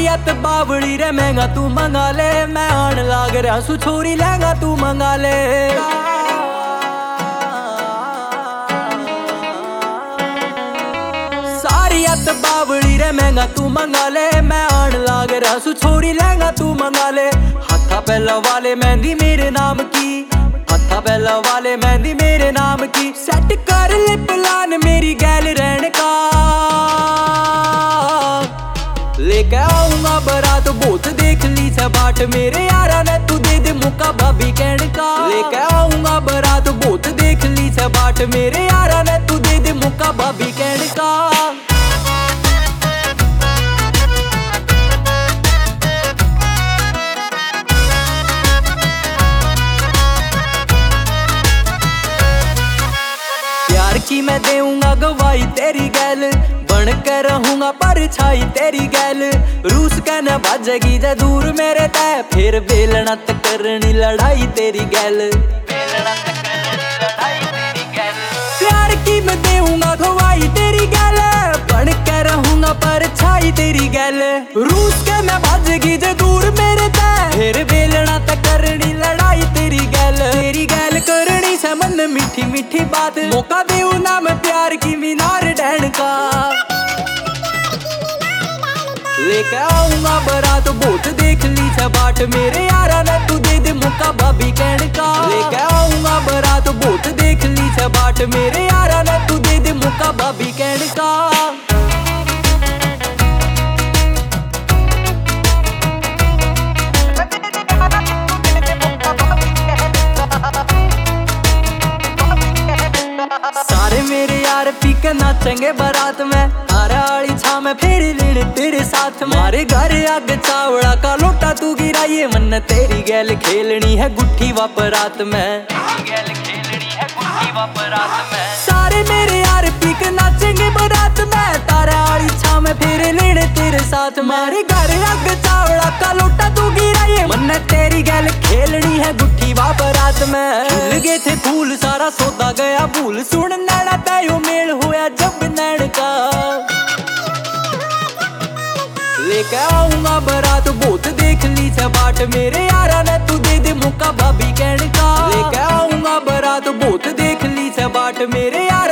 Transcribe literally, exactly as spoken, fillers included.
अत बावड़ी रे महंगा तू मंगा ले, मैं आन लाग रहा सु छोरी लहंगा तू मंगा ले। सारी अत बावड़ी रे महंगा तू मंगा ले, मैं आन लाग रहा सु छोरी लहंगा तू मंगा ले। हथा पहला वाले मेहंदी मेरे नाम की, हथा पहला वाले मेहंदी मेरे नाम की। सेट कर ले प्लान मेरी गैल रहने का, लेके आऊंगा बारात बहुत देख ली से बाट मेरे यारा ने तू दे दे मुका भाभी कहने का। लेके आऊंगा बारात बहुत देख ली से बाट मेरे यारा ने तू दे दे मुका भाभी कहने का। प्यार की मैं देऊंगा गवाही तेरी गैल, बन कर रहूंगा परछाई तेरी गैल। रूस कहना भाजेगी जा दूर मेरे तय, फिर बेलना तक करनी लड़ाई तेरी गैल। प्यार की मैं देऊंगा गवाही तेरी गैल, बन कर रहूंगा परछाई तेरी गैल। रूस कहना भाजेगी जा दूर मेरे तय, फिर बेलना तक करनी लड़ाई तेरी गैल। तेरी गैल करनी से मन मीठी मीठी बात, मौका देऊ ना मैं प्यार की मीनार डैन का। लेके आऊंगा बारात बहुत देख ली से बाट मेरे यारा ने तू दे दे मुका भाभी कहने का। लेके आऊंगा बारात बहुत देख ली से बाट मेरे यारा ने तू दे दे मुका भाभी कहने का। सारे मेरे यार पी के नाचेंगे बारात में, आली छा में फेर लेने तेरे साथ। मारे घर आग चावड़ा का लोटा तू गिराइए, मन तेरी गैल खेलनी है गुट्ठी वापरात में। सारे मेरे यार पी के नाचेंगे बारात में, तारा आली छा में फेर लेने तेरे साथ। मारे घर आग चावड़ा का लोटा तू गिराइए, मन तेरी गैल खेलनी है गुट्ठी वापरात में। खिल गए थे फूल सारा सौदा गया भूल, सुन नैना तायो मेल होया जब नैन का। लेके आऊंगा बारात बहुत देख ली से बाट मेरे यारा ने तू दे दे मुका भाभी कहने का। लेके आऊंगा बारात बहुत देख ली से बाट मेरे यारा